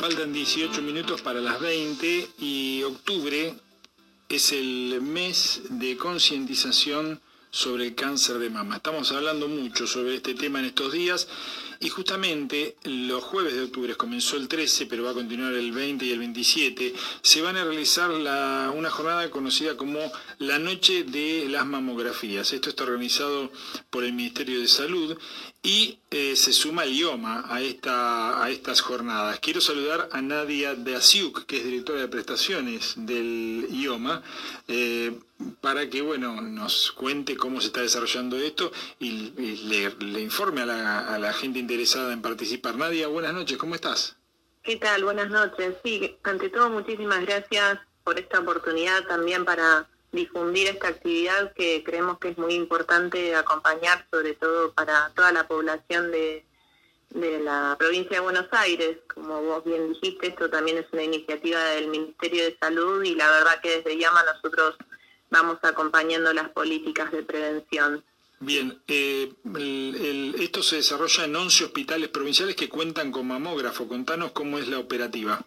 Faltan 18 minutos para las 20 y octubre es el mes de concientización sobre el cáncer de mama. Estamos hablando mucho sobre este tema en estos días y justamente los jueves de octubre, comenzó el 13, pero va a continuar el 20 y el 27, se van a realizar una jornada conocida como la Noche de las Mamografías. Esto está organizado por el Ministerio de Salud y se suma el IOMA a estas jornadas. Quiero saludar a Nadia Dasiuk, que es directora de prestaciones del IOMA, para que nos cuente cómo se está desarrollando esto y le informe a la gente interesada en participar. Nadia, buenas noches, ¿cómo estás? ¿Qué tal? Buenas noches. Sí, ante todo muchísimas gracias por esta oportunidad también para difundir esta actividad que creemos que es muy importante acompañar, sobre todo para toda la población de la provincia de Buenos Aires. Como vos bien dijiste, esto también es una iniciativa del Ministerio de Salud y la verdad que desde IAMA nosotros vamos acompañando las políticas de prevención. Bien, esto se desarrolla en 11 hospitales provinciales que cuentan con mamógrafo. Contanos cómo es la operativa.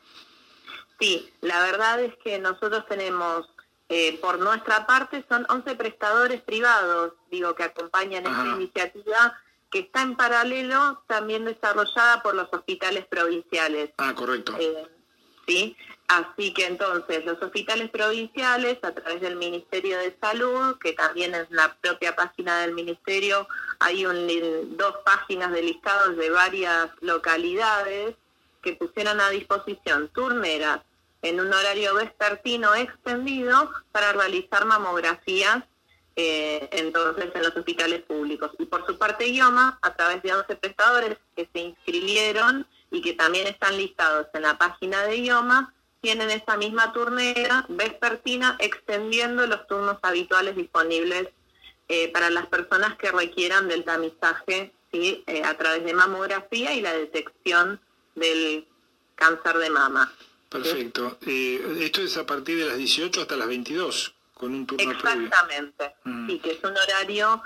Sí, la verdad es que nosotros tenemos, por nuestra parte, son 11 prestadores privados, que acompañan esta iniciativa, que está en paralelo también desarrollada por los hospitales provinciales. Ah, correcto. Sí, así que entonces los hospitales provinciales, a través del Ministerio de Salud, que también en la propia página del Ministerio hay 2 páginas de listados de varias localidades que pusieron a disposición turneras en un horario vespertino extendido para realizar mamografías entonces en los hospitales públicos. Y por su parte IOMA, a través de 11 prestadores que se inscribieron y que también están listados en la página de IOMA, tienen esa misma turnera vespertina extendiendo los turnos habituales disponibles para las personas que requieran del tamizaje, ¿sí? A través de mamografía y la detección del cáncer de mama. Perfecto. Esto es a partir de las 18 hasta las 22, con un turno previo. Exactamente, sí, que es un horario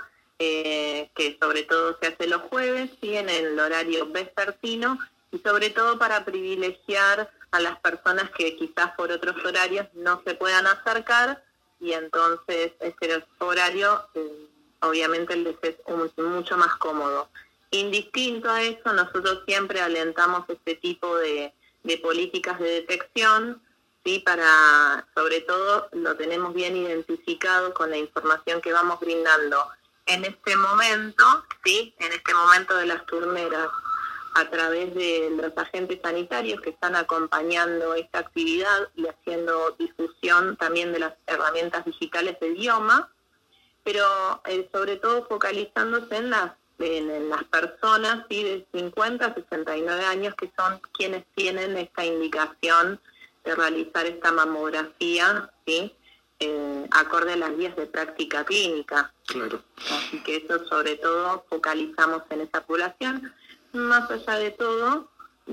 que sobre todo se hace los jueves, ¿sí? En el horario vespertino, y sobre todo para privilegiar a las personas que quizás por otros horarios no se puedan acercar, y entonces este horario obviamente les es mucho más cómodo. Indistinto a eso, nosotros siempre alentamos este tipo de políticas de detección, sí, para, sobre todo, lo tenemos bien identificado con la información que vamos brindando en este momento, sí, en este momento de las turneras, a través de los agentes sanitarios que están acompañando esta actividad y haciendo difusión también de las herramientas digitales del IOMA, pero sobre todo focalizándose en las personas, ¿sí? De 50 a 69 años, que son quienes tienen esta indicación de realizar esta mamografía, ¿sí? Acorde a las guías de práctica clínica. Claro. Así que eso sobre todo focalizamos en esa población. Más allá de todo,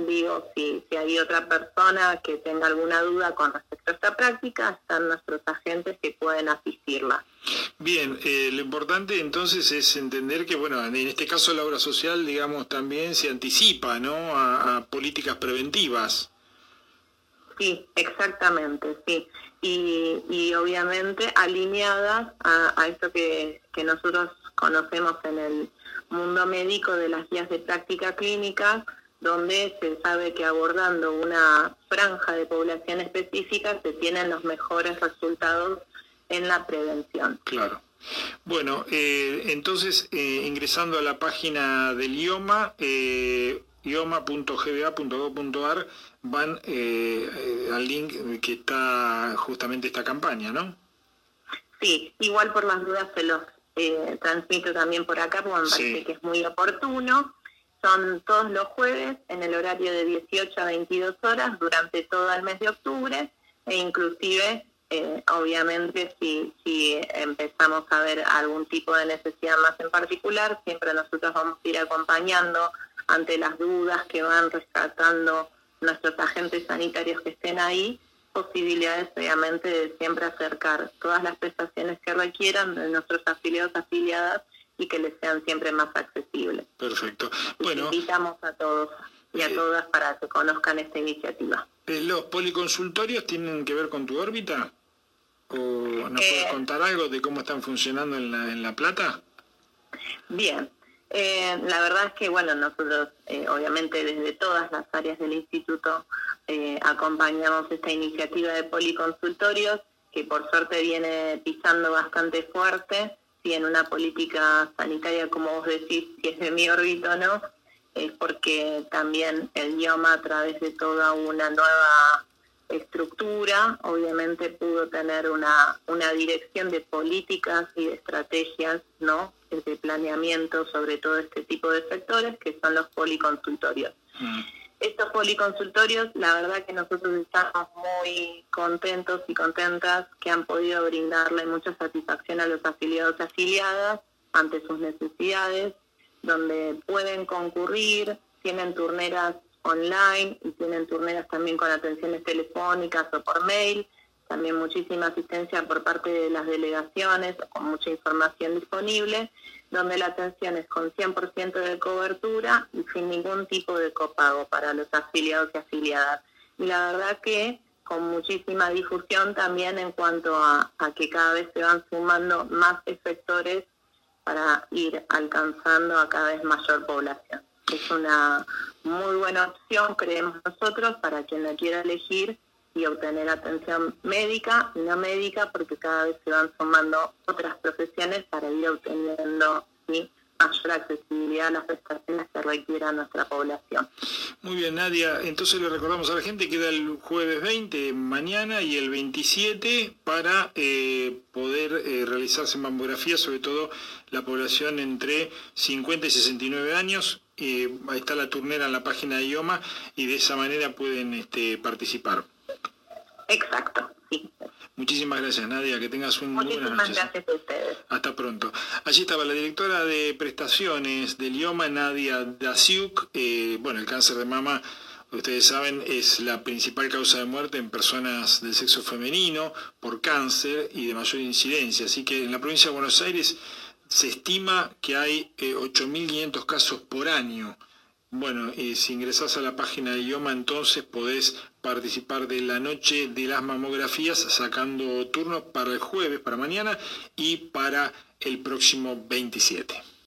si hay otra persona que tenga alguna duda con respecto a esta práctica, están nuestros agentes que pueden asistirla. Bien, lo importante entonces es entender que, en este caso la obra social, también se anticipa, ¿no?, a políticas preventivas. Sí, exactamente, sí. Y obviamente alineadas a esto que nosotros conocemos en el mundo médico de las guías de práctica clínica, donde se sabe que abordando una franja de población específica se tienen los mejores resultados en la prevención. Claro. Bueno, entonces ingresando a la página del IOMA, ioma.gba.gov.ar, van al link que está justamente esta campaña, ¿no? Sí, igual por las dudas se los transmito también por acá, porque me parece que es muy oportuno. Son todos los jueves en el horario de 18 a 22 horas durante todo el mes de octubre, e inclusive, obviamente, si empezamos a ver algún tipo de necesidad más en particular, siempre nosotros vamos a ir acompañando ante las dudas que van rescatando nuestros agentes sanitarios que estén ahí, posibilidades obviamente de siempre acercar todas las prestaciones que requieran de nuestros afiliadas y que les sean siempre más accesibles. Perfecto. Bueno, invitamos a todos. y a todas para que conozcan esta iniciativa. ¿Los policonsultorios tienen que ver con tu órbita? ¿O nos puedes contar algo de cómo están funcionando en La Plata? Bien, la verdad es que, bueno, nosotros obviamente desde todas las áreas del instituto acompañamos esta iniciativa de policonsultorios, que por suerte viene pisando bastante fuerte. Si en una política sanitaria, como vos decís, si es de mi órbita o no, es porque también el IOMA, a través de toda una nueva estructura, obviamente pudo tener una dirección de políticas y de estrategias, ¿no?, de planeamiento sobre todo este tipo de sectores, que son los policonsultorios. Estos policonsultorios, la verdad que nosotros estamos muy contentos y contentas que han podido brindarle mucha satisfacción a los afiliados y afiliadas ante sus necesidades, donde pueden concurrir, tienen turneras online y tienen turneras también con atenciones telefónicas o por mail, también muchísima asistencia por parte de las delegaciones, con mucha información disponible, donde la atención es con 100% de cobertura y sin ningún tipo de copago para los afiliados y afiliadas. Y la verdad que con muchísima difusión también en cuanto a que cada vez se van sumando más efectores para ir alcanzando a cada vez mayor población. Es una muy buena opción, creemos nosotros, para quien la quiera elegir y obtener atención médica y no médica, porque cada vez se van sumando otras profesiones para ir obteniendo, ¿sí?, mayor accesibilidad a las prestaciones que requiera nuestra población. Muy bien, Nadia. Entonces le recordamos a la gente que queda el jueves 20, mañana, y el 27 para poder realizarse mamografías, sobre todo la población entre 50 y 69 años. Ahí está la turnera en la página de IOMA y de esa manera pueden participar. Exacto, sí. Muchísimas gracias, Nadia, que tengas un buenas noches. Muchísimas gracias a ustedes. Hasta pronto. Allí estaba la directora de prestaciones del IOMA, Nadia Dasiuk. El cáncer de mama, ustedes saben, es la principal causa de muerte en personas del sexo femenino por cáncer y de mayor incidencia. Así que en la provincia de Buenos Aires se estima que hay 8.500 casos por año. Bueno, si ingresás a la página de IOMA, entonces podés participar de la noche de las mamografías, sacando turno para el jueves, para mañana, y para el próximo 27.